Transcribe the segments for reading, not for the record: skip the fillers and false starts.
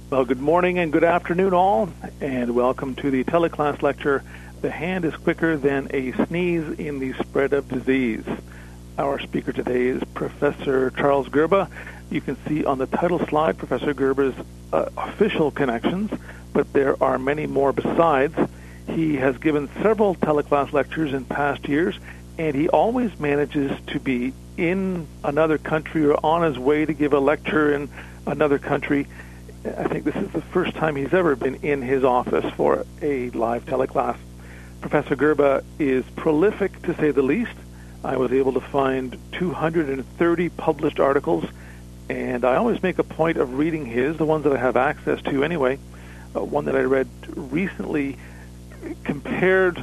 Well, good morning and good afternoon, all, and welcome to the teleclass lecture, The Hand is Quicker Than a Sneeze in the Spread of Disease. Our speaker today is Professor Charles Gerba. You can see on the title slide Professor Gerba's official connections, but there are many more besides. He has given several teleclass lectures in past years, and he always manages to be in another country or on his way to give a lecture in another country. I think this is the first time he's ever been in his office for a live teleclass. Professor Gerba is prolific, to say the least. I was able to find 230 published articles, and I always make a point of reading the ones that I have access to anyway. One that I read recently compared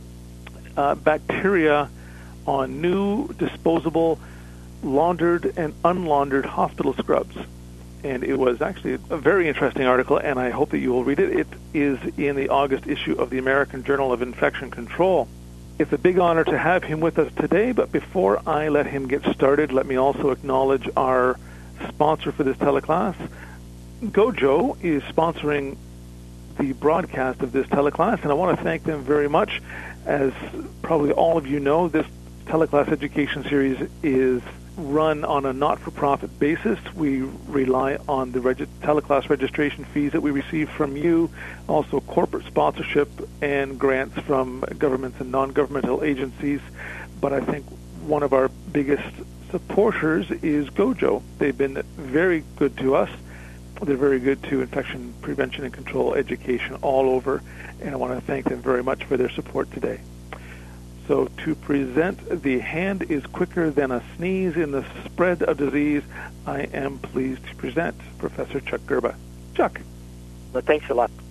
bacteria on new disposable laundered and unlaundered hospital scrubs. And it was actually a very interesting article, and I hope that you will read it. It is in the August issue of the American Journal of Infection Control. It's a big honor to have him with us today, but before I let him get started, let me also acknowledge our sponsor for this teleclass. Gojo is sponsoring the broadcast of this teleclass, and I want to thank them very much. As probably all of you know, this teleclass education series is run on a not-for-profit basis. We rely on the teleclass registration fees that we receive from you, also corporate sponsorship and grants from governments and non-governmental agencies. But I think one of our biggest supporters is Gojo. They've been very good to us. They're very good to infection prevention and control education all over, and I want to thank them very much for their support today. So to present The Hand is Quicker Than a Sneeze in the Spread of Disease, I am pleased to present Professor Chuck Gerba. Chuck. Well, thanks a lot.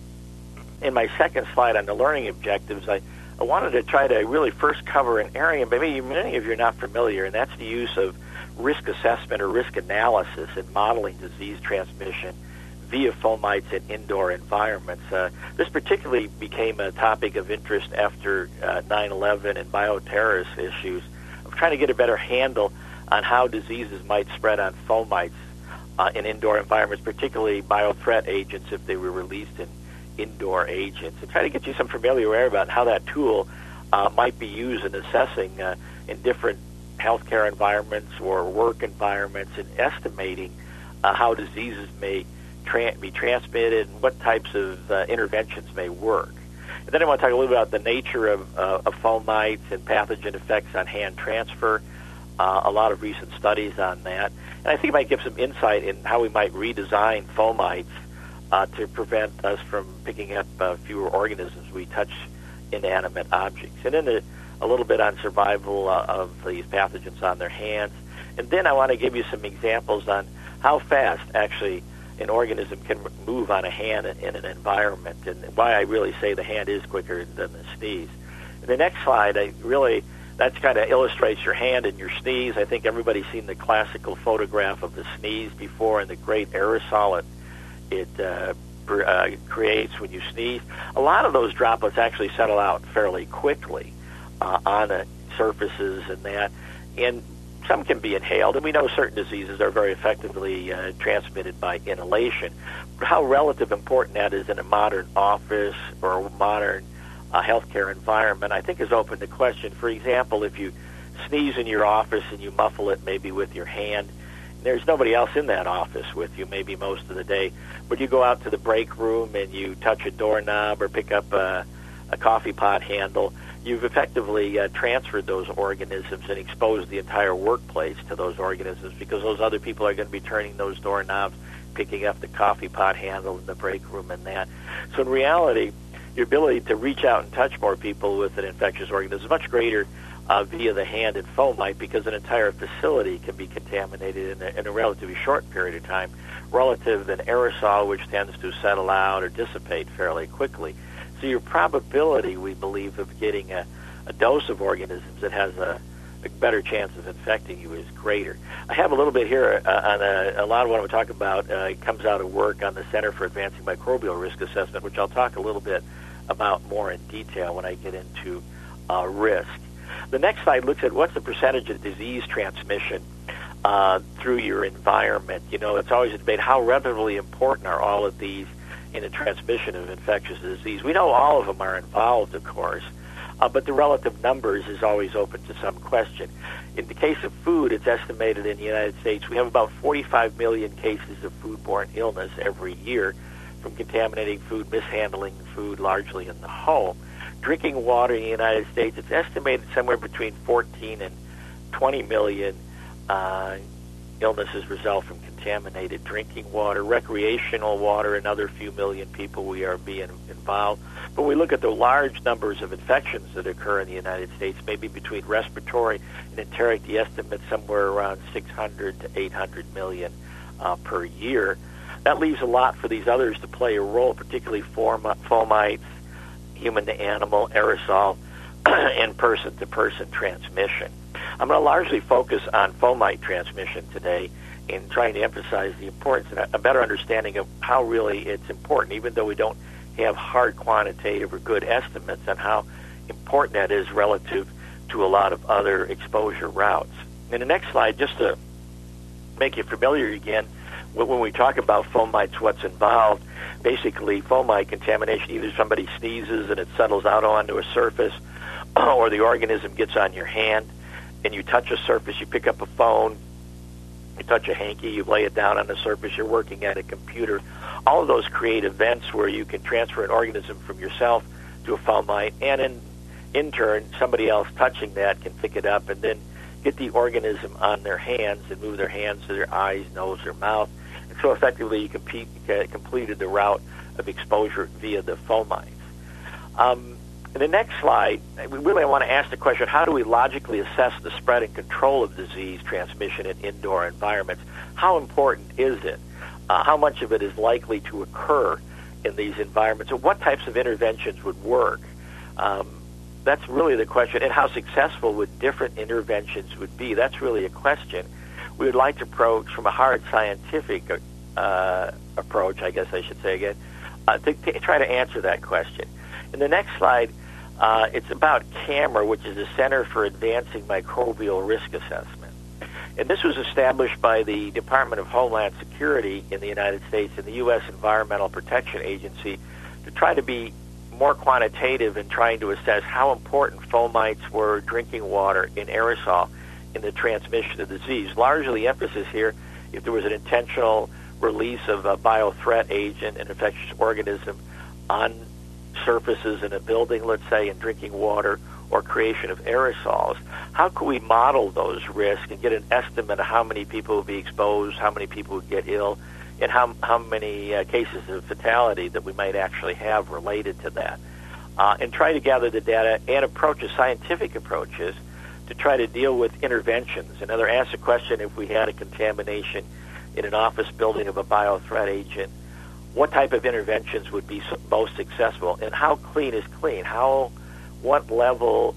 In my second slide on the learning objectives, I wanted to try to really first cover an area maybe many of you are not familiar, and that's the use of risk assessment or risk analysis in modeling disease transmission via fomites in indoor environments. This particularly became a topic of interest after 9/11 and bioterrorist issues, of trying to get a better handle on how diseases might spread on fomites in indoor environments, particularly biothreat agents if they were released in indoor agents, and try to get you some familiarity about how that tool might be used in assessing in different healthcare environments or work environments and estimating how diseases may be transmitted and what types of interventions may work. And then I want to talk a little bit about the nature of fomites and pathogen effects on hand transfer, a lot of recent studies on that. And I think it might give some insight in how we might redesign fomites to prevent us from picking up fewer organisms we touch inanimate objects. And then a little bit on survival of these pathogens on their hands. And then I want to give you some examples on how fast actually an organism can move on a hand in an environment, and why I really say the hand is quicker than the sneeze. In the next slide, that kind of illustrates your hand and your sneeze. I think everybody's seen the classical photograph of the sneeze before and the great aerosol it creates when you sneeze. A lot of those droplets actually settle out fairly quickly on surfaces and that, and some can be inhaled, and we know certain diseases are very effectively transmitted by inhalation. But how relative important that is in a modern office or a modern healthcare environment, I think is open to question. For example, if you sneeze in your office and you muffle it maybe with your hand, there's nobody else in that office with you maybe most of the day, but you go out to the break room and you touch a doorknob or pick up a coffee pot handle, you've effectively transferred those organisms and exposed the entire workplace to those organisms, because those other people are going to be turning those doorknobs, picking up the coffee pot handle in the break room and that. So in reality, your ability to reach out and touch more people with an infectious organism is much greater via the hand and fomite, because an entire facility can be contaminated in a relatively short period of time, relative than aerosol, which tends to settle out or dissipate fairly quickly. So your probability, we believe, of getting a dose of organisms that has a better chance of infecting you is greater. I have a little bit here on a lot of what I'm talking about comes out of work on the Center for Advancing Microbial Risk Assessment, which I'll talk a little bit about more in detail when I get into risk. The next slide looks at what's the percentage of disease transmission through your environment. It's always a debate, how relatively important are all of these in the transmission of infectious disease? We know all of them are involved, of course, but the relative numbers is always open to some question. In the case of food, it's estimated in the United States we have about 45 million cases of foodborne illness every year from contaminating food, mishandling food, largely in the home. Drinking water in the United States, it's estimated somewhere between 14 and 20 million illnesses result from contaminated drinking water. Recreational water, another few million people we are being involved. But we look at the large numbers of infections that occur in the United States, maybe between respiratory and enteric, the estimate somewhere around 600 to 800 million per year. That leaves a lot for these others to play a role, particularly fomites, human to animal, aerosol, and person-to-person transmission. I'm going to largely focus on fomite transmission today in trying to emphasize the importance and a better understanding of how really it's important, even though we don't have hard quantitative or good estimates on how important that is relative to a lot of other exposure routes. In the next slide, just to make you familiar again, when we talk about fomites, what's involved, basically fomite contamination, either somebody sneezes and it settles out onto a surface, or the organism gets on your hand, and you touch a surface, you pick up a phone, you touch a hanky, you lay it down on the surface, you're working at a computer. All of those create events where you can transfer an organism from yourself to a fomite, and in turn, somebody else touching that can pick it up and then get the organism on their hands and move their hands to their eyes, nose, or mouth. And so effectively you completed the route of exposure via the fomites. In the next slide, we really want to ask the question, how do we logically assess the spread and control of disease transmission in indoor environments? How important is it? How much of it is likely to occur in these environments? And what types of interventions would work? That's really the question. And how successful would different interventions would be? That's really a question we would like to approach from a hard scientific approach, I guess I should say again, to try to answer that question. In the next slide, it's about CAMR, which is the Center for Advancing Microbial Risk Assessment. And this was established by the Department of Homeland Security in the United States and the U.S. Environmental Protection Agency to try to be more quantitative in trying to assess how important fomites were, drinking water, and aerosol in the transmission of disease. Largely, the emphasis here, if there was an intentional release of a biothreat agent, an infectious organism, on surfaces in a building, let's say, in drinking water, or creation of aerosols, how could we model those risks and get an estimate of how many people would be exposed, how many people would get ill, and how many cases of fatality that we might actually have related to that, and try to gather the data and approaches, scientific approaches, to try to deal with interventions. Another, ask the question, if we had a contamination in an office building of a biothreat agent, what type of interventions would be most successful, and how clean is clean? What level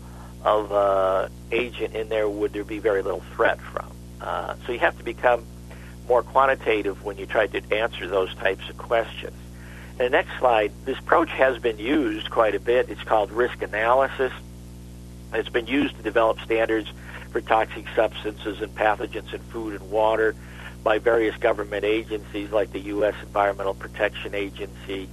of agent in there would there be very little threat from? So you have to become more quantitative when you try to answer those types of questions. In the next slide, this approach has been used quite a bit. It's called risk analysis. It's been used to develop standards for toxic substances and pathogens in food and water by various government agencies like the U.S. Environmental Protection Agency,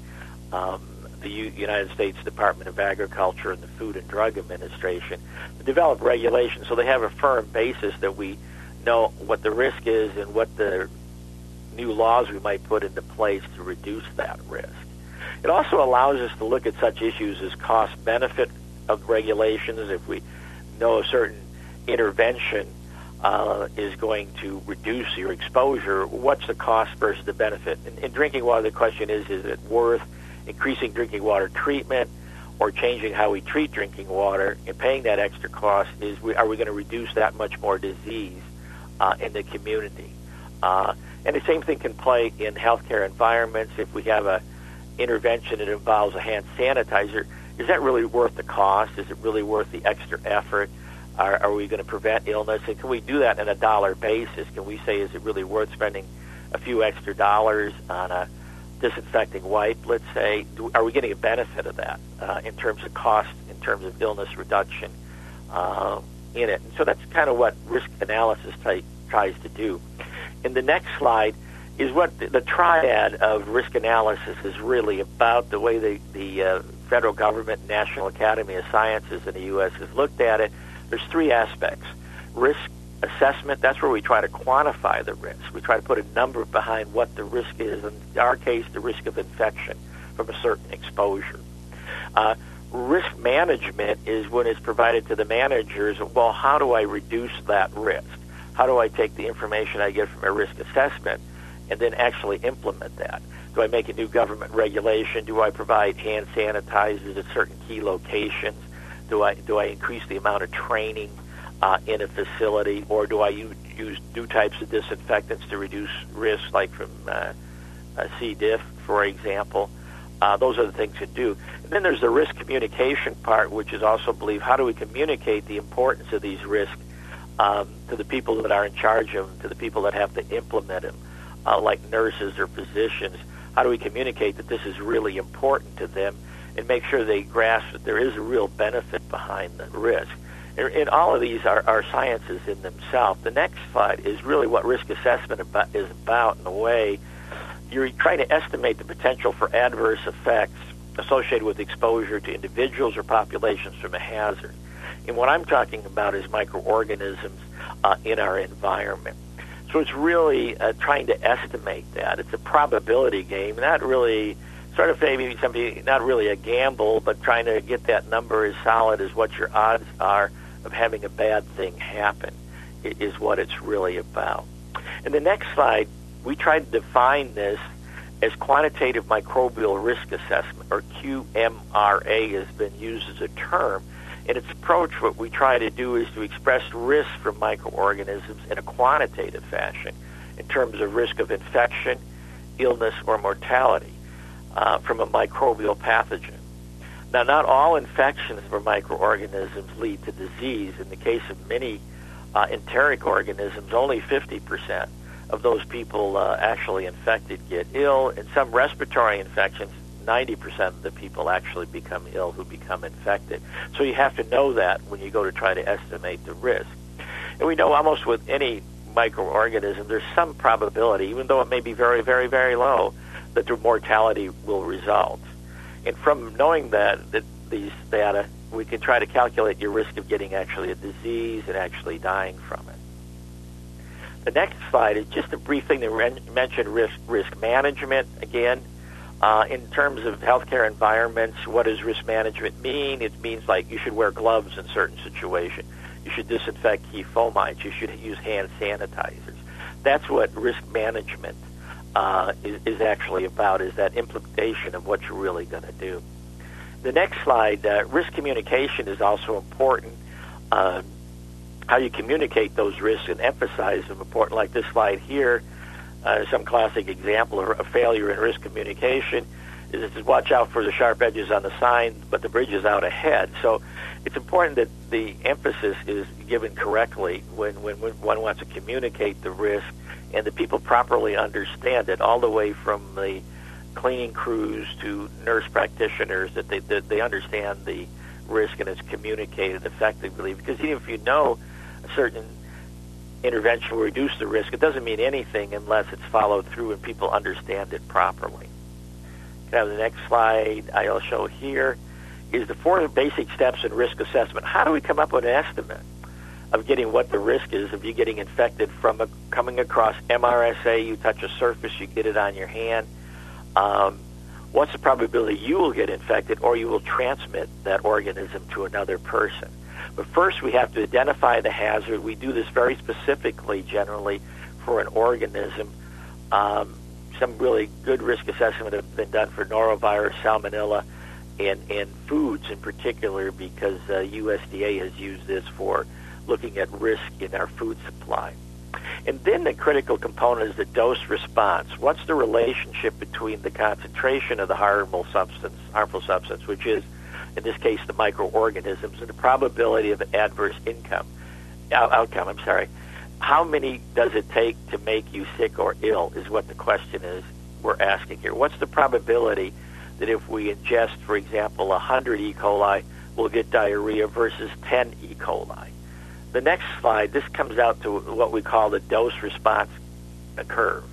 the United States Department of Agriculture, and the Food and Drug Administration, to develop regulations so they have a firm basis that we know what the risk is and what the new laws we might put into place to reduce that risk. It also allows us to look at such issues as cost-benefit of regulations. If we know a certain intervention is going to reduce your exposure, what's the cost versus the benefit? In drinking water, the question is it worth increasing drinking water treatment or changing how we treat drinking water and paying that extra cost? Are we going to reduce that much more disease in the community? And the same thing can play in healthcare environments. If we have a intervention that involves a hand sanitizer, is that really worth the cost? Is it really worth the extra effort? Are we going to prevent illness? And can we do that on a dollar basis? Can we say, is it really worth spending a few extra dollars on a disinfecting wipe, let's say? Are we getting a benefit of that in terms of cost, in terms of illness reduction in it? And so that's kind of what risk analysis type tries to do. In the next slide is what the triad of risk analysis is really about, the way the federal government, National Academy of Sciences in the U.S. has looked at it. There's three aspects. Risk assessment, that's where we try to quantify the risk. We try to put a number behind what the risk is. In our case, the risk of infection from a certain exposure. Risk management is when it's provided to the managers, well, how do I reduce that risk? How do I take the information I get from a risk assessment and then actually implement that? Do I make a new government regulation? Do I provide hand sanitizers at certain key locations? Do I increase the amount of training in a facility? Or do I use new types of disinfectants to reduce risk, like from C. diff, for example? Those are the things to do. And then there's the risk communication part, which is also believe how do we communicate the importance of these risks to the people that are in charge of them, to the people that have to implement them, like nurses or physicians. How do we communicate that this is really important to them and make sure they grasp that there is a real benefit behind the risk? And all of these are sciences in themselves. The next slide is really what risk assessment is about in a way. You're trying to estimate the potential for adverse effects associated with exposure to individuals or populations from a hazard. And what I'm talking about is microorganisms in our environment. So it's really trying to estimate that. It's a probability game, not really, sort of maybe something, not really a gamble, but trying to get that number as solid as what your odds are of having a bad thing happen is what it's really about. In the next slide, we try to define this as quantitative microbial risk assessment, or QMRA has been used as a term. In its approach, what we try to do is to express risk from microorganisms in a quantitative fashion in terms of risk of infection, illness, or mortality from a microbial pathogen. Now, not all infections from microorganisms lead to disease. In the case of many enteric organisms, only 50% of those people actually infected get ill. In some respiratory infections, 90% of the people actually become ill who become infected. So you have to know that when you go to try to estimate the risk. And we know almost with any microorganism, there's some probability, even though it may be very, very, very low, that the mortality will result. And from knowing that these data, we can try to calculate your risk of getting actually a disease and actually dying from it. The next slide is just a brief thing to mention risk management again. In terms of healthcare environments, what does risk management mean? It means like you should wear gloves in certain situations. You should disinfect key fomites. You should use hand sanitizers. That's what risk management is actually about, is that implementation of what you're really going to do. The next slide, risk communication is also important. How you communicate those risks and emphasize them important, like this slide here. Some classic example of a failure in risk communication is to watch out for the sharp edges on the sign, but the bridge is out ahead. So it's important that the emphasis is given correctly when one wants to communicate the risk, and that people properly understand it, all the way from the cleaning crews to nurse practitioners, that they understand the risk and it's communicated effectively. Because even if you know a certain intervention will reduce the risk, it doesn't mean anything unless it's followed through and people understand it properly. Can I have the next slide I'll show here is the 4 basic steps in risk assessment. How do we come up with an estimate of getting what the risk is of you getting infected from coming across MRSA? You touch a surface, you get it on your hand. What's the probability you will get infected or you will transmit that organism to another person? But first, we have to identify the hazard. We do this very specifically, generally, for an organism. Some really good risk assessment have been done for norovirus, salmonella, and foods in particular, because USDA has used this for looking at risk in our food supply. And then the critical component is the dose response. What's the relationship between the concentration of the harmful substance, which is, in this case, the microorganisms, and the probability of adverse outcome. How many does it take to make you sick or ill is what the question is we're asking here. What's the probability that if we ingest, for example, 100 E. coli, we'll get diarrhea versus 10 E. coli? The next slide, this comes out to what we call the dose-response curve.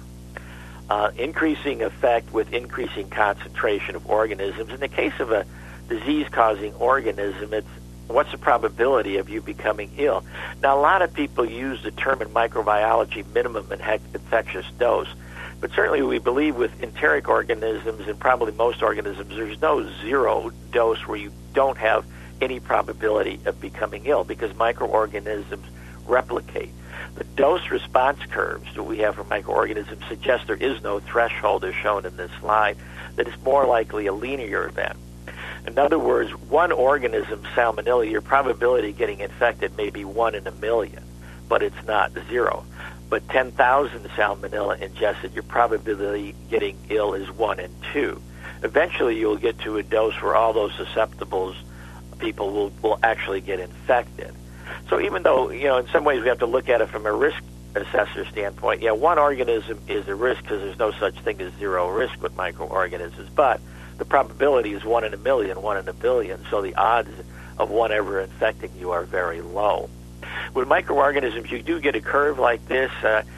Increasing effect with increasing concentration of organisms. In the case of a disease-causing organism, it's what's the probability of you becoming ill? Now, a lot of people use the term in microbiology minimum infectious dose, but certainly we believe with enteric organisms and probably most organisms, there's no zero dose where you don't have any probability of becoming ill because microorganisms replicate. The dose-response curves that we have for microorganisms suggest there is no threshold as shown in this slide, that it's more likely a linear event. In other words, one organism, Salmonella, your probability of getting infected may be 1 in a million, but it's not 0. But 10,000 Salmonella ingested, your probability of getting ill is 1 in 2. Eventually, you'll get to a dose where all those susceptibles people will actually get infected. So even though, in some ways we have to look at it from a risk assessor standpoint, one organism is a risk because there's no such thing as zero risk with microorganisms, but the probability is 1 in a million, 1 in a billion, so the odds of one ever infecting you are very low. With microorganisms, you do get a curve like this.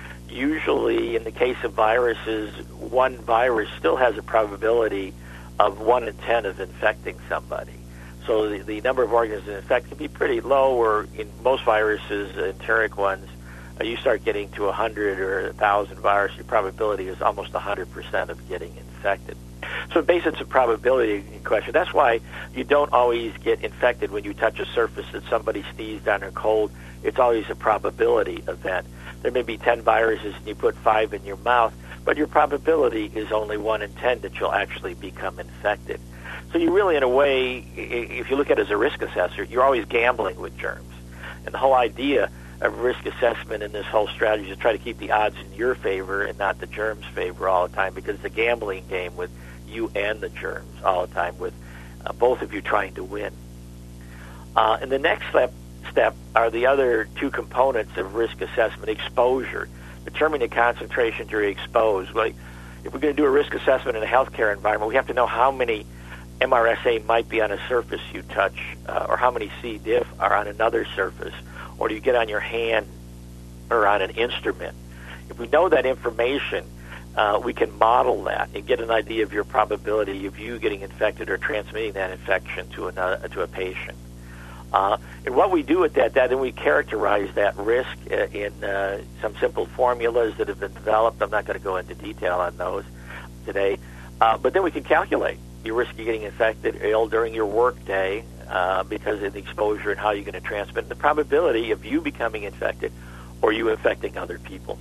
Usually, in the case of viruses, one virus still has a probability of 1 in 10 of infecting somebody. So the number of organisms infected can be pretty low, or in most viruses, enteric ones, you start getting to 100 or 1,000 viruses, your probability is almost 100% of getting infected. So it bases a probability question. That's why you don't always get infected when you touch a surface that somebody sneezed on or cold. It's always a probability event. There may be 10 viruses and you put 5 in your mouth, but your probability is only 1 in 10 that you'll actually become infected. So you really, in a way, if you look at it as a risk assessor, you're always gambling with germs. And the whole idea of risk assessment in this whole strategy is to try to keep the odds in your favor and not the germs' favor all the time, because it's a gambling game with you and the germs all the time, with both of you trying to win. And the next step are the other two components of risk assessment: exposure, determining the concentration you're exposed. Like, if we're going to do a risk assessment in a healthcare environment, we have to know how many MRSA might be on a surface you touch, or how many C. diff are on another surface, or do you get on your hand or on an instrument. If we know that information, we can model that and get an idea of your probability of you getting infected or transmitting that infection to a patient. And what we do with that, then we characterize that risk in some simple formulas that have been developed. I'm not going to go into detail on those today. But then we can calculate your risk of getting infected or ill during your work day because of the exposure and how you're going to transmit, and the probability of you becoming infected or you infecting other people.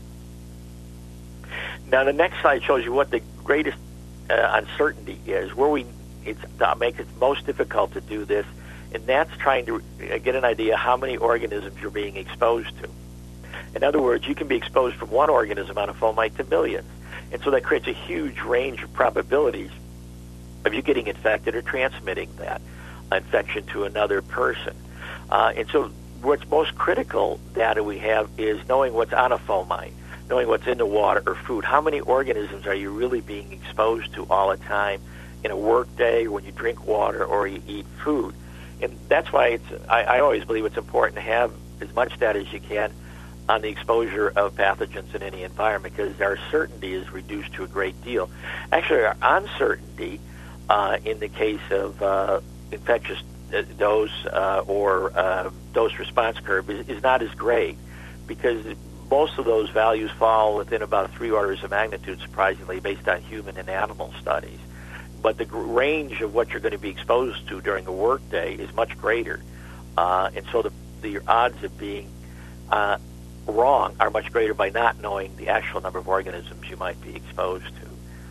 Now, the next slide shows you what the greatest uncertainty is, where it makes it most difficult to do this, and that's trying to get an idea how many organisms you're being exposed to. In other words, you can be exposed from one organism on a fomite to millions, and so that creates a huge range of probabilities of you getting infected or transmitting that infection to another person. And so what's most critical data we have is knowing what's on a fomite, knowing what's in the water or food. How many organisms are you really being exposed to all the time in a work day, when you drink water or you eat food? And that's why I always believe it's important to have as much data as you can on the exposure of pathogens in any environment, because our certainty is reduced to a great deal. Actually, our uncertainty in the case of infectious dose or dose-response curve is not as great, because most of those values fall within about 3 orders of magnitude, surprisingly, based on human and animal studies. But the range of what you're going to be exposed to during a work day is much greater. And so the odds of being wrong are much greater by not knowing the actual number of organisms you might be exposed to.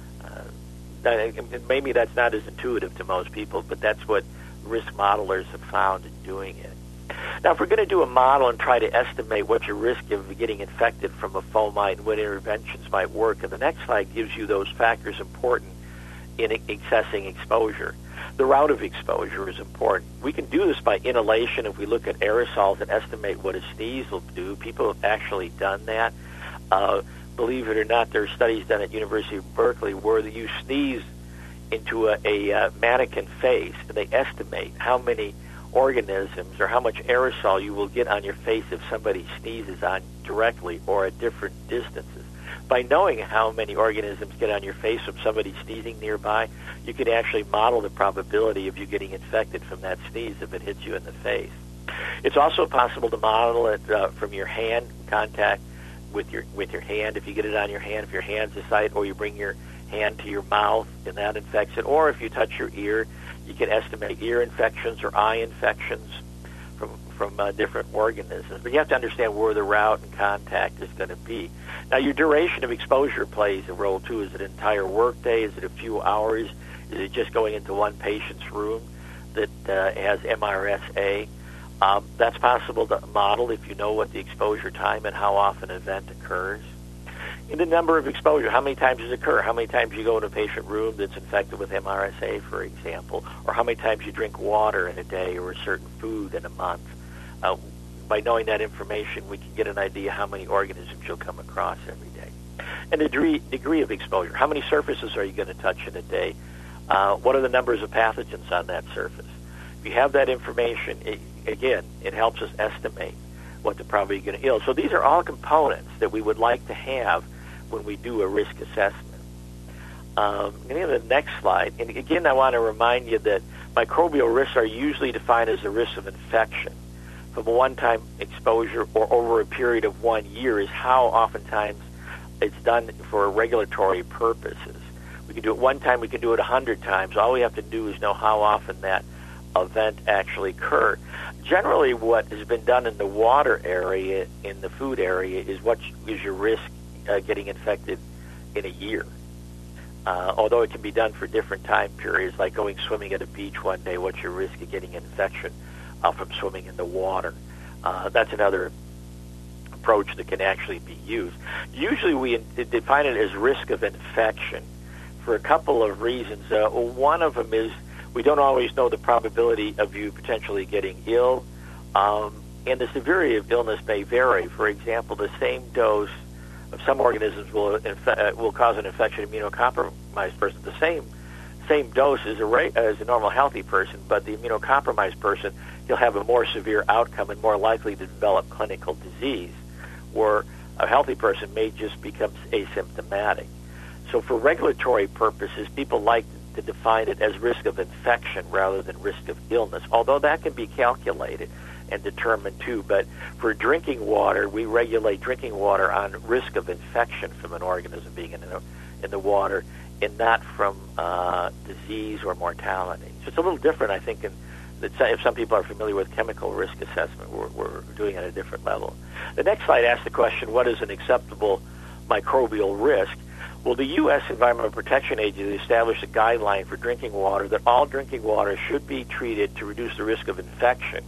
Maybe that's not as intuitive to most people, but that's what risk modelers have found in doing it. Now, if we're going to do a model and try to estimate what your risk of getting infected from a fomite and what interventions might work, and the next slide gives you those factors important in assessing exposure. The route of exposure is important. We can do this by inhalation. If we look at aerosols and estimate what a sneeze will do, people have actually done that. Believe it or not, there are studies done at University of Berkeley where you sneeze into a mannequin face, and they estimate how many organisms or how much aerosol you will get on your face if somebody sneezes on directly or at different distances. By knowing how many organisms get on your face from somebody sneezing nearby, you can actually model the probability of you getting infected from that sneeze if it hits you in the face. It's also possible to model it from your hand contact with your hand. If you get it on your hand, if your hand's a site, or you bring your hand to your mouth and that infects it, or if you touch your ear, you can estimate ear infections or eye infections from different organisms. But you have to understand where the route and contact is going to be. Now, your duration of exposure plays a role, too. Is it an entire workday? Is it a few hours? Is it just going into one patient's room that has MRSA? That's possible to model if you know what the exposure time and how often an event occurs. In the number of exposure, how many times does it occur? How many times you go in a patient room that's infected with MRSA, for example, or how many times you drink water in a day or a certain food in a month. By knowing that information, we can get an idea how many organisms you'll come across every day. And the degree of exposure. How many surfaces are you going to touch in a day? What are the numbers of pathogens on that surface? If you have that information, it helps us estimate what the probability you're going to ill. So these are all components that we would like to have when we do a risk assessment. The next slide. And again, I want to remind you that microbial risks are usually defined as the risk of infection from a one-time exposure or over a period of 1 year is how oftentimes it's done for regulatory purposes. We can do it one time, we can do it 100 times. All we have to do is know how often that event actually occurred. Generally, what has been done in the water area, in the food area, is what is your risk getting infected in a year. Although it can be done for different time periods, like going swimming at a beach one day, what's your risk of getting infection from swimming in the water? That's another approach that can actually be used. Usually we define it as risk of infection for a couple of reasons. One of them is we don't always know the probability of you potentially getting ill, and the severity of illness may vary. For example, the same dose of some organisms will cause an infection in an immunocompromised person. The same dose as a normal healthy person, but the immunocompromised person, he'll have a more severe outcome and more likely to develop clinical disease, where a healthy person may just become asymptomatic. So for regulatory purposes, people like to define it as risk of infection rather than risk of illness, although that can be calculated and determined too. But for drinking water, we regulate drinking water on risk of infection from an organism being in the water and not from disease or mortality. So it's a little different, I think, if some people are familiar with chemical risk assessment, we're doing it at a different level. The next slide asks the question, what is an acceptable microbial risk? Well, the U.S. Environmental Protection Agency established a guideline for drinking water that all drinking water should be treated to reduce the risk of infection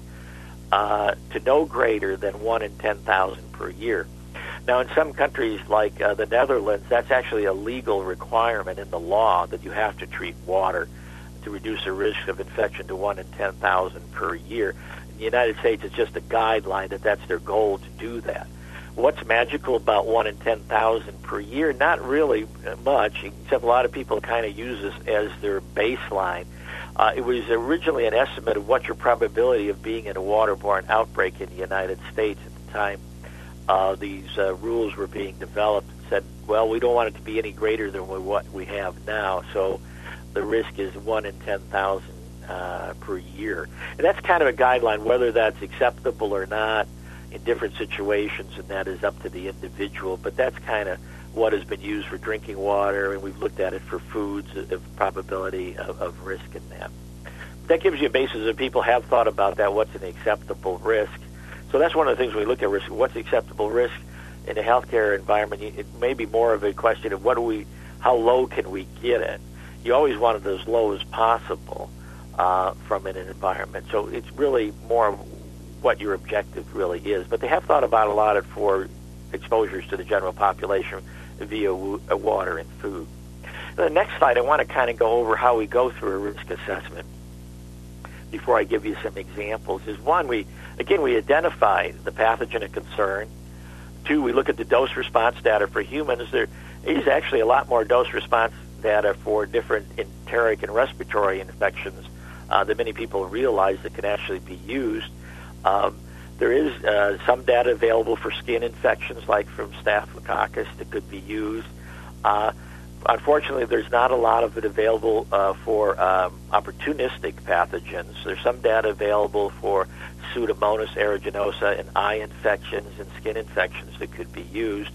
to no greater than 1 in 10,000 per year. Now, in some countries like the Netherlands, that's actually a legal requirement in the law that you have to treat water to reduce the risk of infection to 1 in 10,000 per year. In the United States, it's just a guideline that's their goal to do that. What's magical about 1 in 10,000 per year? Not really much, except a lot of people kind of use this as their baseline. It was originally an estimate of what's your probability of being in a waterborne outbreak in the United States at the time these rules were being developed. Said, well, we don't want it to be any greater than what we have now, so the risk is 1 in 10,000 per year. And that's kind of a guideline, whether that's acceptable or not in different situations, and that is up to the individual. But that's kind of what has been used for drinking water, and we've looked at it for foods, of probability of risk in that. That gives you a basis if people have thought about that, what's an acceptable risk. So that's one of the things we look at risk. What's acceptable risk in a healthcare environment? It may be more of a question of how low can we get it? You always want it as low as possible from an environment. So it's really more what your objective really is. But they have thought about a lot for exposures to the general population via water and food. The next slide, I want to kind of go over how we go through a risk assessment before I give you some examples. Is one, we identify the pathogen of concern. Two, we look at the dose response data for humans. There is actually a lot more dose response data for different enteric and respiratory infections that many people realize that can actually be used. There is some data available for skin infections, like from Staphylococcus, that could be used. Unfortunately, there's not a lot of it available for opportunistic pathogens. There's some data available for Pseudomonas aeruginosa and eye infections and skin infections that could be used.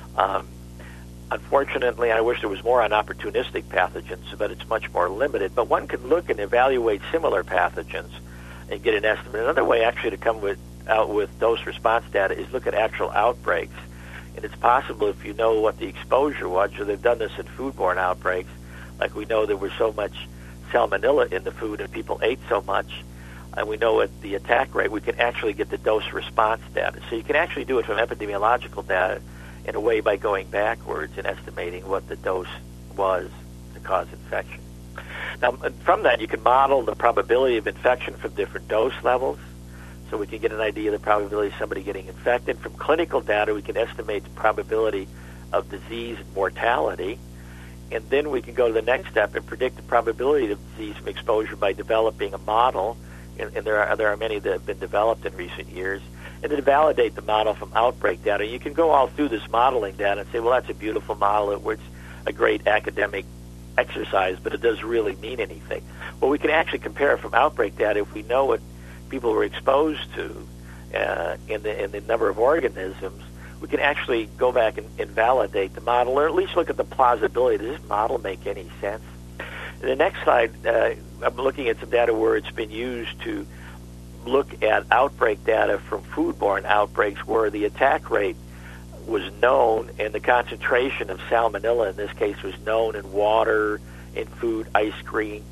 Unfortunately, I wish there was more on opportunistic pathogens, but it's much more limited. But one can look and evaluate similar pathogens and get an estimate. Another way, actually, to come out with dose-response data is look at actual outbreaks. And it's possible, if you know what the exposure was, or they've done this in foodborne outbreaks, like we know there was so much salmonella in the food and people ate so much, and we know at the attack rate, we can actually get the dose-response data. So you can actually do it from epidemiological data in a way by going backwards and estimating what the dose was to cause infection. Now, from that, you can model the probability of infection from different dose levels, so we can get an idea of the probability of somebody getting infected. From clinical data, we can estimate the probability of disease and mortality. And then we can go to the next step and predict the probability of disease from exposure by developing a model, and there are many that have been developed in recent years, and then validate the model from outbreak data. You can go all through this modeling data and say, well, that's a beautiful model. It's a great academic exercise, but it doesn't really mean anything. Well, we can actually compare it from outbreak data if we know what people were exposed to in the number of organisms. We can actually go back and validate the model, or at least look at the plausibility. Does this model make any sense? In the next slide, I'm looking at some data where it's been used to look at outbreak data from foodborne outbreaks where the attack rate was known and the concentration of salmonella in this case was known in water, in food, ice cream,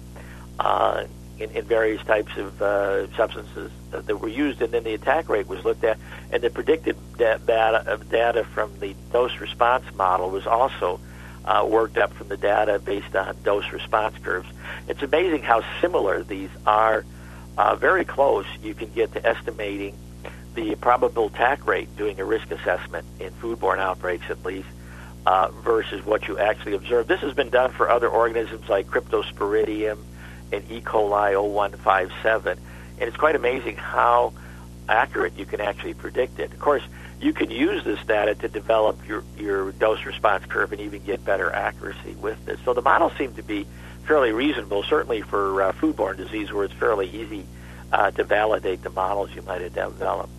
in various types of substances that were used, and then the attack rate was looked at, and the predicted data from the dose-response model was also worked up from the data based on dose-response curves. It's amazing how similar these are. Very close, you can get to estimating the probable attack rate doing a risk assessment in foodborne outbreaks at least, versus what you actually observe. This has been done for other organisms like Cryptosporidium and E. coli 0157, and it's quite amazing how accurate you can actually predict it. Of course, you can use this data to develop your dose-response curve and even get better accuracy with this. So the models seem to be fairly reasonable, certainly for foodborne disease, where it's fairly easy to validate the models you might have developed.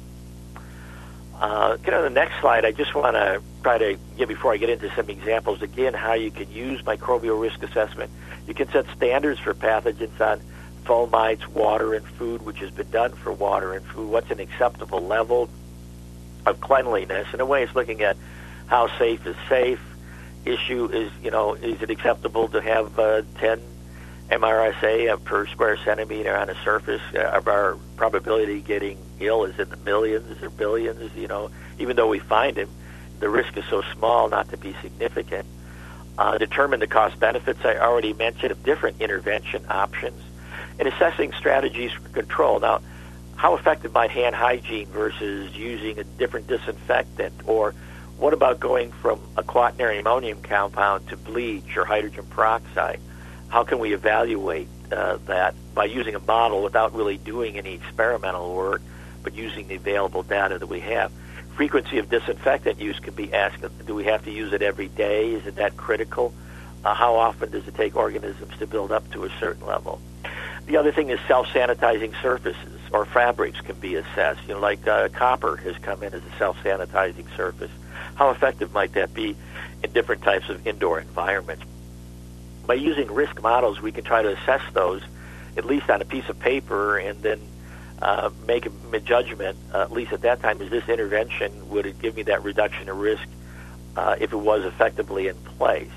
Get on the next slide. I just want to try to get, before I get into some examples, again, how you can use microbial risk assessment. You can set standards for pathogens on fomites, water, and food, which has been done for water and food. What's an acceptable level of cleanliness? In a way, it's looking at how safe is safe. Issue is, is it acceptable to have 10 MRSA per square centimeter on a surface? Our probability of getting ill is in the millions or billions, even though we find them, the risk is so small not to be significant. Determine the cost benefits I already mentioned of different intervention options, and assessing strategies for control. Now, how effective might hand hygiene versus using a different disinfectant, or what about going from a quaternary ammonium compound to bleach or hydrogen peroxide? How can we evaluate that by using a model without really doing any experimental work, but using the available data that we have? Frequency of disinfectant use can be asked. Do we have to use it every day? Is it that critical? How often does it take organisms to build up to a certain level? The other thing is self-sanitizing surfaces or fabrics can be assessed. Like copper has come in as a self-sanitizing surface. How effective might that be in different types of indoor environments? By using risk models, we can try to assess those, at least on a piece of paper, and then make a judgment, at least at that time, is this intervention, would it give me that reduction of risk if it was effectively in place?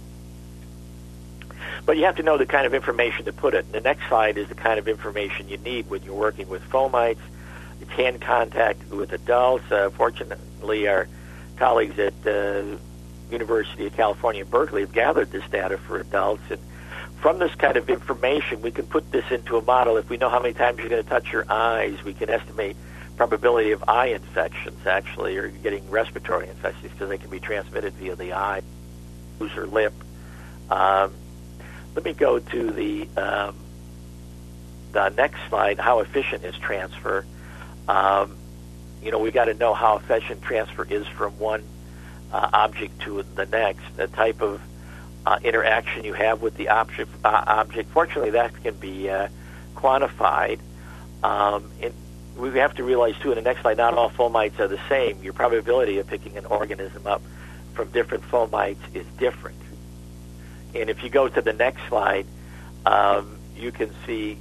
But you have to know the kind of information to put it. The next slide is the kind of information you need when you're working with fomites. It's hand contact with adults. Fortunately, our colleagues at the University of California, Berkeley, have gathered this data for adults. And from this kind of information, we can put this into a model. If we know how many times you're going to touch your eyes, we can estimate probability of eye infections, actually, or getting respiratory infections, because they can be transmitted via the eye, nose, or lip. Let me go to the the next slide, how efficient is transfer? We got to know how efficient transfer is from one object to the next, the type of interaction you have with the object. Fortunately, that can be quantified. And we have to realize, too, in the next slide, not all fomites are the same. Your probability of picking an organism up from different fomites is different. And if you go to the next slide, you can see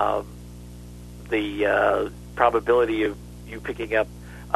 the probability of you picking up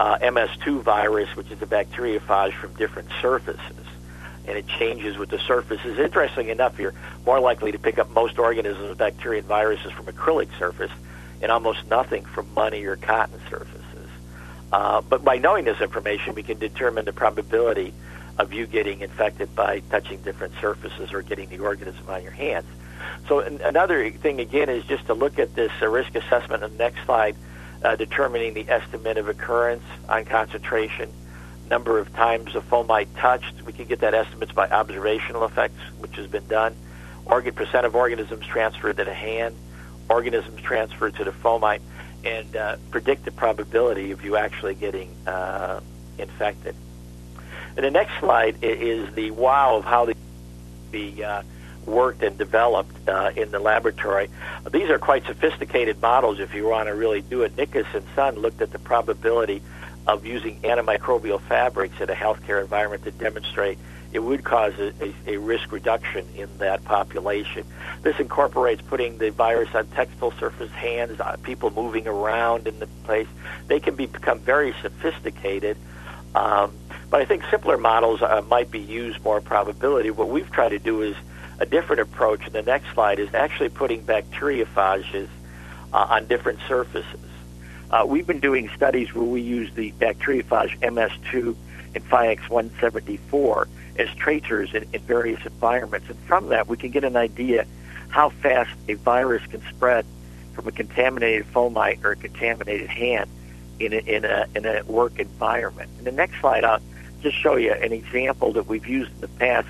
MS2 virus, which is a bacteriophage, from different surfaces. And it changes with the surfaces. Interesting enough, you're more likely to pick up most organisms, bacteria and viruses, from acrylic surface and almost nothing from money or cotton surfaces. But by knowing this information, we can determine the probability of you getting infected by touching different surfaces or getting the organism on your hands. So another thing, again, is just to look at this risk assessment on the next slide, determining the estimate of occurrence on concentration, number of times a fomite touched. We can get that estimates by observational effects, which has been done. Percent of organisms transferred to the hand, organisms transferred to the fomite, and predict the probability of you actually getting infected. And the next slide is the wow of how they be worked and developed in the laboratory. These are quite sophisticated models if you want to really do it. Nickus and Son looked at the probability of using antimicrobial fabrics in a healthcare environment to demonstrate it would cause a risk reduction in that population. This incorporates putting the virus on textile surface, hands, people moving around in the place. They can become very sophisticated. But I think simpler models might be used more probability. What we've tried to do is a different approach. And the next slide is actually putting bacteriophages on different surfaces. We've been doing studies where we use the bacteriophage MS2 and Phaeax 174 as tracers in various environments. And from that, we can get an idea how fast a virus can spread from a contaminated fomite or a contaminated hand in a work environment. In the next slide, I'll just show you an example that we've used in the past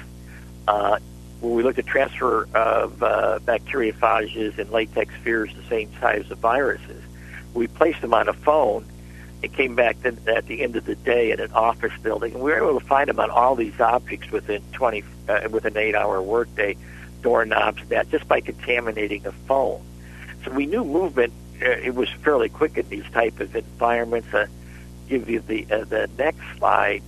where we looked at transfer of bacteriophages and latex spheres the same size of viruses. We placed them on a phone. It came back at the end of the day in an office building, and we were able to find them on all these objects within an 8-hour workday, doorknobs, that just by contaminating a phone. So we knew movement. It was fairly quick in these type of environments. Give you the next slide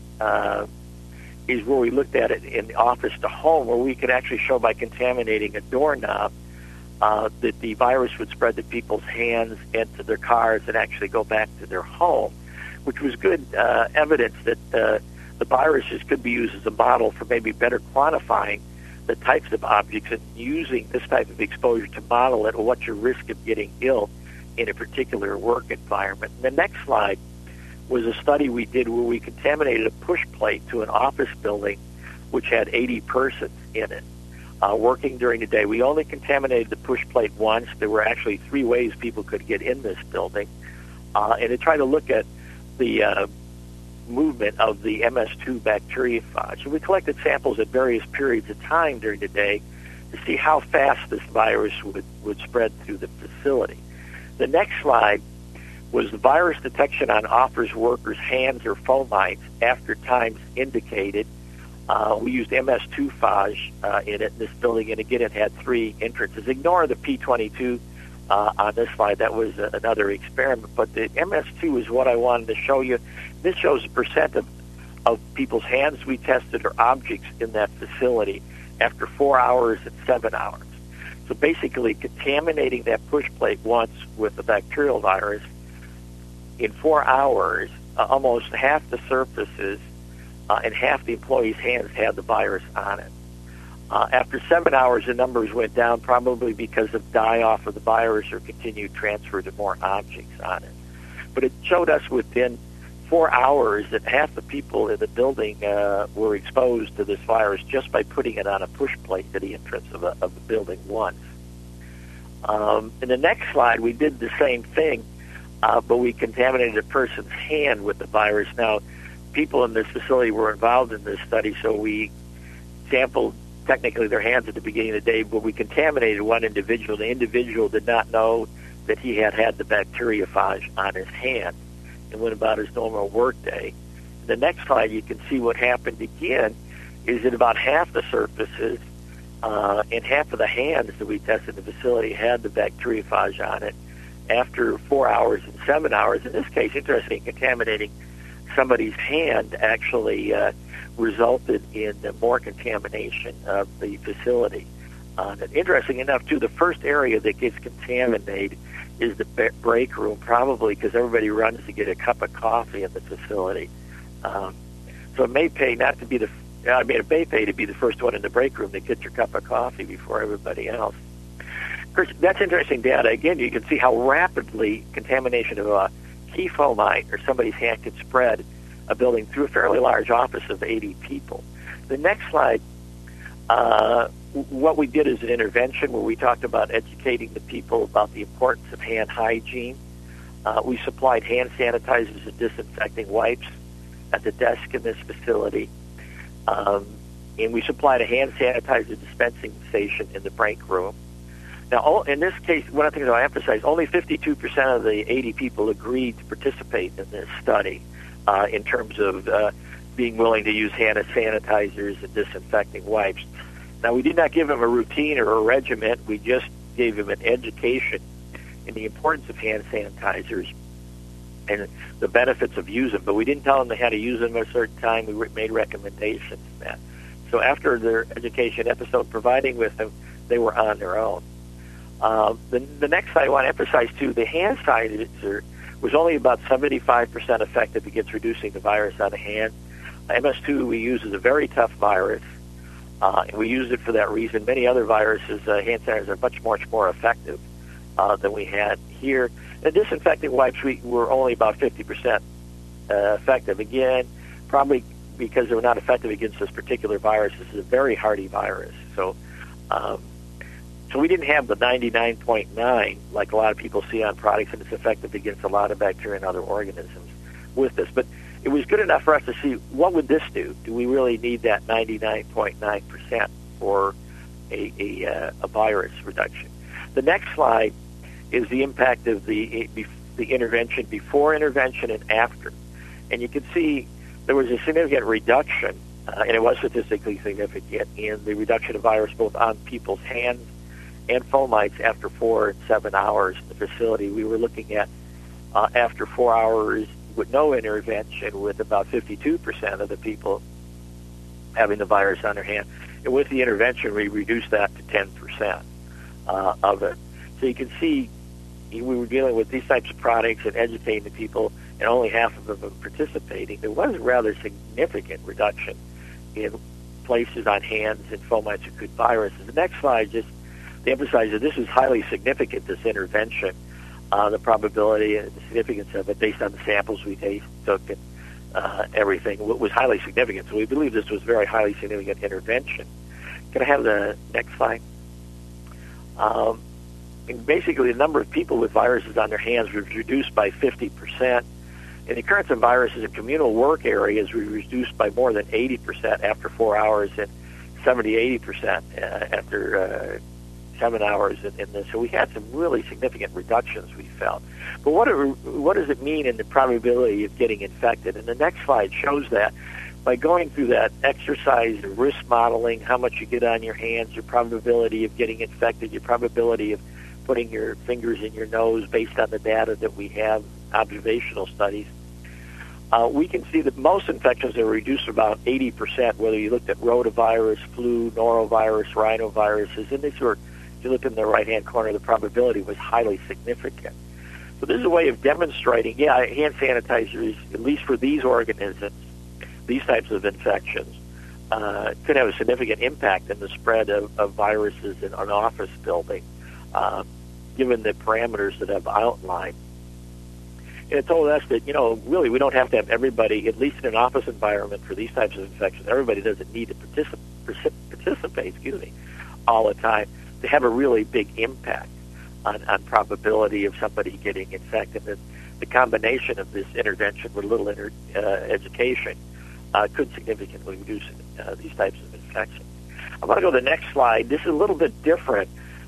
is where we looked at it in the office to home, where we could actually show by contaminating a doorknob that the virus would spread to people's hands and to their cars and actually go back to their home, which was good evidence that the viruses could be used as a model for maybe better quantifying the types of objects and using this type of exposure to model it, or what's your risk of getting ill in a particular work environment. And the next slide was a study we did where we contaminated a push plate to an office building which had 80 persons in it. Working during the day. We only contaminated the push plate once. There were actually 3 ways people could get in this building. And to try to look at the movement of the MS2 bacteriophage. So we collected samples at various periods of time during the day to see how fast this virus would spread through the facility. The next slide was the virus detection on office workers' hands or fomites after times indicated. We used MS2 phage in it in this building, and again, it had 3 entrances. Ignore the P22 on this slide. That was another experiment, but the MS2 is what I wanted to show you. This shows the percent of people's hands we tested or objects in that facility after 4 hours and 7 hours. So basically, contaminating that push plate once with the bacterial virus, in 4 hours, almost half the surfaces and half the employees' hands had the virus on it. After 7 hours, the numbers went down, probably because of die-off of the virus or continued transfer to more objects on it. But it showed us within 4 hours that half the people in the building were exposed to this virus just by putting it on a push plate to the entrance of the building once. In the next slide, we did the same thing, but we contaminated a person's hand with the virus. Now, people in this facility were involved in this study, so we sampled technically their hands at the beginning of the day, but we contaminated one individual. The individual did not know that he had the bacteriophage on his hand and went about his normal workday. The next slide, you can see what happened again is that about half the surfaces and half of the hands that we tested in the facility had the bacteriophage on it after 4 hours and 7 hours. In this case, interesting, contaminating somebody's hand actually resulted in more contamination of the facility. And interesting enough, too, the first area that gets contaminated is the break room, probably because everybody runs to get a cup of coffee in the facility. So it may pay not to be it may pay to be the first one in the break room to get your cup of coffee before everybody else. Of course, that's interesting data. Again, you can see how rapidly contamination of a key fomite or somebody's hand could spread a building through a fairly large office of 80 people. The next slide, what we did is an intervention where we talked about educating the people about the importance of hand hygiene. We supplied hand sanitizers and disinfecting wipes at the desk in this facility. And we supplied a hand sanitizer dispensing station in the break room. Now, in this case, one of the things I emphasize, only 52% of the 80 people agreed to participate in this study in terms of being willing to use hand sanitizers and disinfecting wipes. Now, we did not give them a routine or a regimen. We just gave them an education in the importance of hand sanitizers and the benefits of using them. But we didn't tell them they had to use them at a certain time. We made recommendations for that. So after their education episode, providing with them, they were on their own. The next slide I want to emphasize, too, the hand sanitizer was only about 75% effective against reducing the virus on the hand. MS2 we use is a very tough virus, and we use it for that reason. Many other viruses, hand sanitizers are much more effective than we had here. The disinfecting wipes were only about 50% effective. Again, probably because they were not effective against this particular virus. This is a very hardy virus. So we didn't have the 99.9 like a lot of people see on products, and it's effective against a lot of bacteria and other organisms with this. But it was good enough for us to see, what would this do? Do we really need that 99.9% for a virus reduction? The next slide is the impact of the intervention before intervention and after. And you can see there was a significant reduction, and it was statistically significant, in the reduction of virus both on people's hands and fomites after 4 and 7 hours in the facility. We were looking at after 4 hours with no intervention, with about 52% of the people having the virus on their hand. And with the intervention, we reduced that to 10% of it. So you can see we were dealing with these types of products and educating the people, and only half of them participating. There was a rather significant reduction in places on hands and fomites with good viruses. The next slide just emphasizes that this is highly significant, this intervention. The probability and the significance of it based on the samples we took and everything was highly significant. So we believe this was very highly significant intervention. Can I have the next slide? And basically, the number of people with viruses on their hands was reduced by 50%. And the occurrence of viruses in communal work areas was reduced by more than 80% after 4 hours and 70-80% after 7 hours in this. So we had some really significant reductions, we felt. But what does it mean in the probability of getting infected? And the next slide shows that by going through that exercise of risk modeling, how much you get on your hands, your probability of getting infected, your probability of putting your fingers in your nose based on the data that we have, observational studies, we can see that most infections are reduced about 80%, whether you looked at rotavirus, flu, norovirus, rhinoviruses, and these were, if you look in the right-hand corner, the probability was highly significant. So this is a way of demonstrating, hand sanitizers, at least for these organisms, these types of infections, could have a significant impact in the spread of viruses in an office building, given the parameters that I've outlined. And it told us that, really we don't have to have everybody, at least in an office environment for these types of infections, everybody doesn't need to participate, all the time to have a really big impact on probability of somebody getting infected. And the combination of this intervention with a little education could significantly reduce these types of infections. I want to go to the next slide. This is a little bit different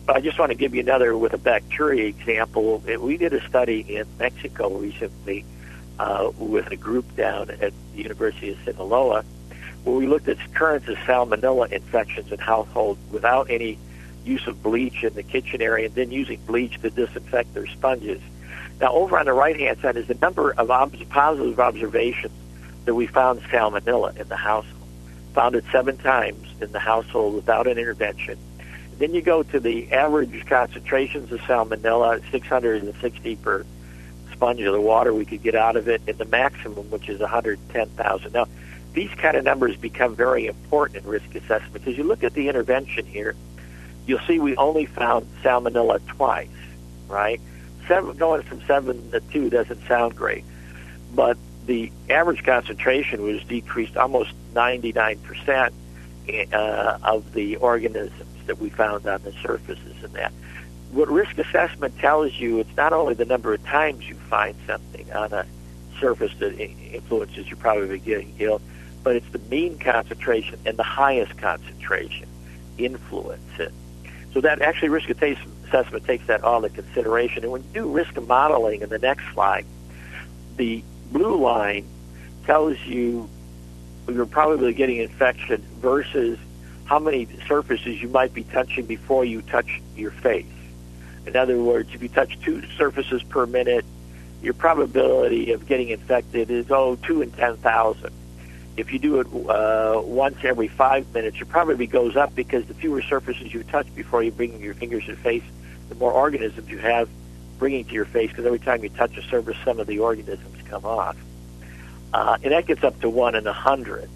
But I just want to give you another with a bacteria example. We did a study in Mexico recently with a group down at the University of Sinaloa, where we looked at occurrence of salmonella infections in households without any use of bleach in the kitchen area, and then using bleach to disinfect their sponges. Now, over on the right-hand side is the number of positive observations that we found salmonella in the household. Found it 7 times in the household without an intervention. And then you go to the average concentrations of salmonella, 660 per sponge of the water we could get out of it, and the maximum, which is 110,000. Now, these kind of numbers become very important in risk assessment because you look at the intervention here, you'll see we only found salmonella twice, right? Going from 7 to 2 doesn't sound great, but the average concentration was decreased almost 99% of the organisms that we found on the surfaces in that. What risk assessment tells you, it's not only the number of times you find something on a surface that influences your probability of getting ill, but it's the mean concentration and the highest concentration influence it. So that actually risk assessment takes that all into consideration. And when you do risk modeling in the next slide, the blue line tells you you're probably getting infection versus how many surfaces you might be touching before you touch your face. In other words, if you touch 2 surfaces per minute, your probability of getting infected is 2 in 10,000. If you do it once every 5 minutes, your probability goes up because the fewer surfaces you touch before you bring your fingers to your face, the more organisms you have bringing to your face, because every time you touch a surface, some of the organisms come off. And that gets up to 1 in 100.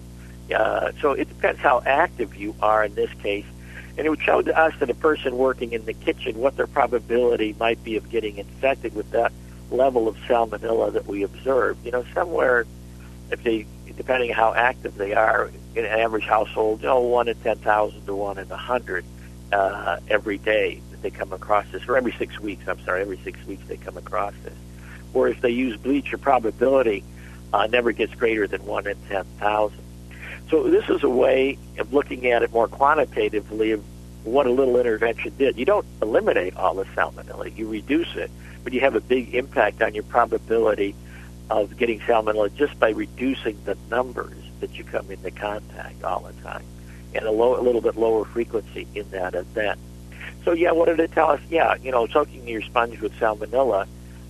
So it depends how active you are in this case. And it would show to us that a person working in the kitchen what their probability might be of getting infected with that level of salmonella that we observed. Somewhere, depending on how active they are, in an average household, 1 in 10,000 to 1 in 100 every day that they come across this, or every 6 weeks, every 6 weeks they come across this. Or if they use bleach, your probability never gets greater than 1 in 10,000. So this is a way of looking at it more quantitatively of what a little intervention did. You don't eliminate all the salmonella, you reduce it, but you have a big impact on your probability of getting salmonella just by reducing the numbers that you come into contact all the time, and a little bit lower frequency in that event. So what did it tell us? Soaking your sponge with salmonella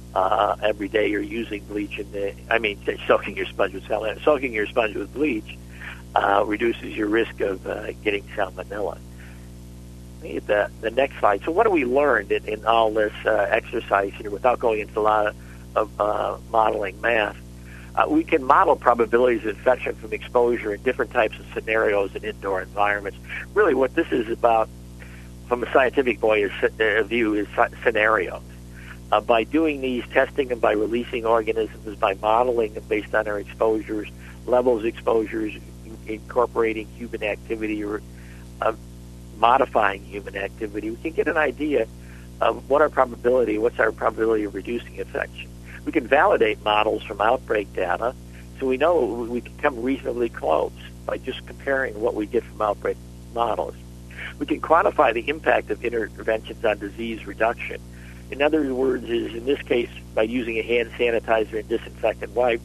every day, you're using bleach soaking your sponge with bleach reduces your risk of getting salmonella. The next slide. So what do we learn in all this exercise here without going into a lot of modeling math? We can model probabilities of infection from exposure in different types of scenarios in indoor environments. Really what this is about from a scientific point of view is scenarios. By doing these testing and by releasing organisms, by modeling them based on our exposures, levels of exposures, incorporating human activity or modifying human activity, we can get an idea of what's our probability of reducing infection. We can validate models from outbreak data, so we know we can come reasonably close by just comparing what we get from outbreak models. We can quantify the impact of interventions on disease reduction. In other words, in this case, by using a hand sanitizer and disinfectant wipe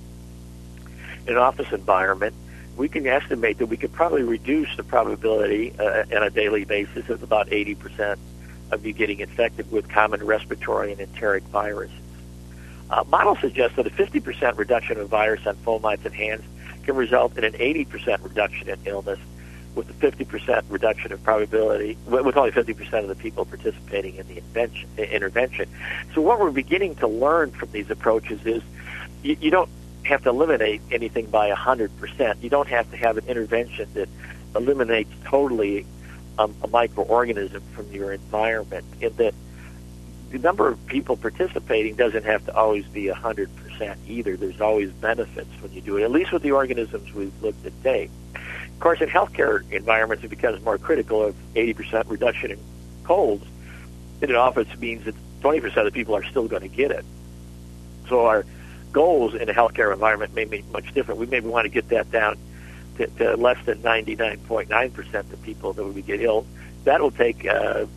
in an office environment, we can estimate that we could probably reduce the probability on a daily basis of about 80% of you getting infected with common respiratory and enteric viruses. Models suggest that a 50% reduction of virus on fomites and hands can result in an 80% reduction in illness with a 50% reduction of probability, with only 50% of the people participating in the intervention. So what we're beginning to learn from these approaches is you don't have to eliminate anything by 100%. You don't have to have an intervention that eliminates totally a microorganism from your environment, in that the number of people participating doesn't have to always be 100% either. There's always benefits when you do it, at least with the organisms we've looked at today. Of course, in healthcare environments, it becomes more critical of 80% reduction in colds. In an office means that 20% of the people are still going to get it. So our goals in a healthcare environment may be much different. We maybe want to get that down to less than 99.9% of people that would get ill. That will take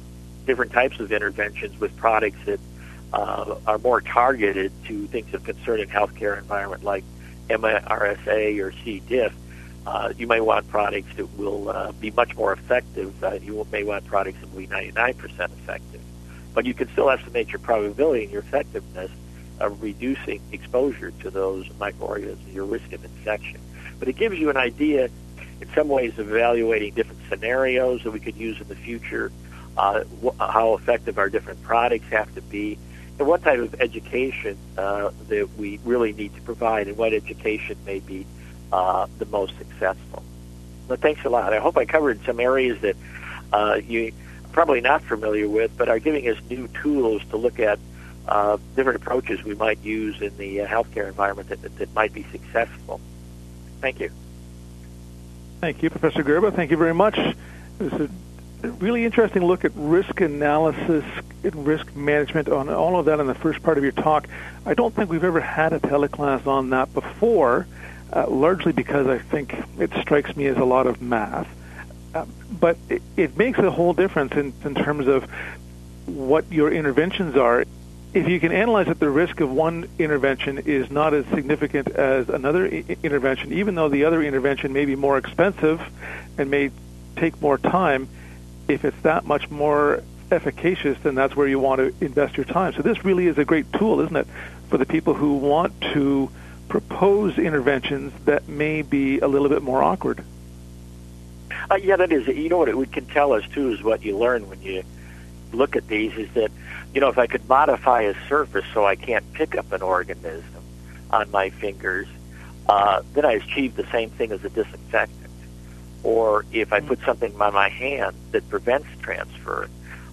different types of interventions with products that are more targeted to things of concern in healthcare environment like MRSA or C. diff. You may want products that will be much more effective. You may want products that will be 99% effective. But you can still estimate your probability and your effectiveness of reducing exposure to those microorganisms, your risk of infection. But it gives you an idea, in some ways, of evaluating different scenarios that we could use in the future, how effective our different products have to be, and what type of education that we really need to provide, and what education may be the most successful. But thanks a lot. I hope I covered some areas that you're probably not familiar with, but are giving us new tools to look at different approaches we might use in the healthcare environment that might be successful. Thank you. Thank you, Professor Gerba. Thank you very much. It was a really interesting look at risk analysis and risk management on all of that in the first part of your talk. I don't think we've ever had a teleclass on that before, largely because I think it strikes me as a lot of math. But it makes a whole difference in terms of what your interventions are. If you can analyze that the risk of one intervention is not as significant as another intervention, even though the other intervention may be more expensive and may take more time, if it's that much more efficacious, then that's where you want to invest your time. So this really is a great tool, isn't it, for the people who want to propose interventions that may be a little bit more awkward. Yeah, that is. You know what it can tell us, too, is what you learn when you look at these is that, if I could modify a surface so I can't pick up an organism on my fingers, then I achieve the same thing as a disinfectant. Or if I put something on my hand that prevents transfer,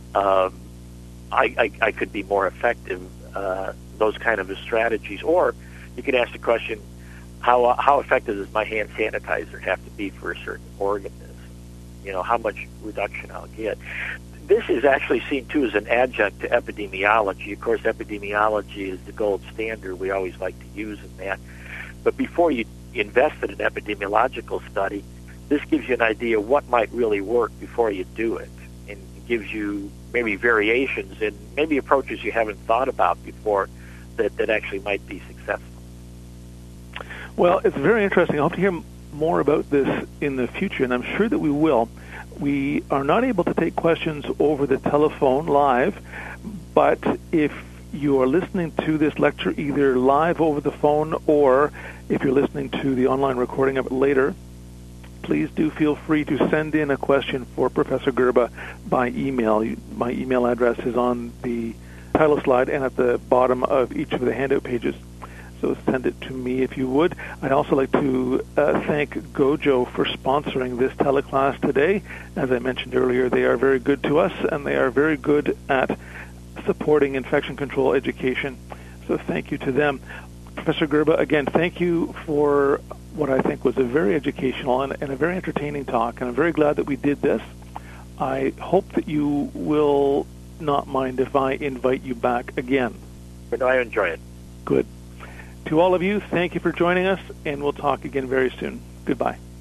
I could be more effective, those kind of strategies. Or you could ask the question, how effective does my hand sanitizer have to be for a certain organism? How much reduction I'll get. This is actually seen, too, as an adjunct to epidemiology. Of course, epidemiology is the gold standard we always like to use in that. But before you invest in an epidemiological study, this gives you an idea of what might really work before you do it, and it gives you maybe variations and maybe approaches you haven't thought about before that actually might be successful. Well, it's very interesting. I hope to hear more about this in the future, and I'm sure that we will. We are not able to take questions over the telephone live, but if you are listening to this lecture either live over the phone or if you're listening to the online recording of it later, please do feel free to send in a question for Professor Gerba by email. My email address is on the title slide and at the bottom of each of the handout pages. So send it to me if you would. I'd also like to thank Gojo for sponsoring this teleclass today. As I mentioned earlier, they are very good to us, and they are very good at supporting infection control education. So thank you to them. Professor Gerba, again, thank you for what I think was a very educational and a very entertaining talk, and I'm very glad that we did this. I hope that you will not mind if I invite you back again. But I enjoy it. Good. To all of you, thank you for joining us, and we'll talk again very soon. Goodbye.